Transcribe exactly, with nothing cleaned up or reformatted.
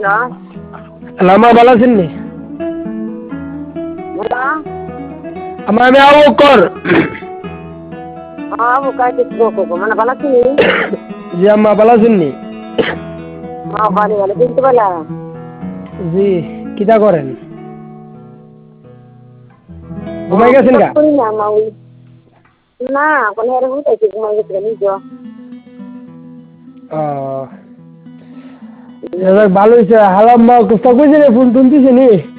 Lama bala sini. Wala. Ama আমি আবু কর Abu kay kisgo ko ko mana bala sini. জি আম্মা bala sini. Ma bali wala কিন্তু bala. জি কিটা করেন ঘুমাই গেছেন গা করি না মা ওই না কোন এর হইতে কি ঘুমাই গেছে নিjo ও এবার ভালো হইছে হালাম মা কষ্ট কইছে রে ফোন টুন দিছে নি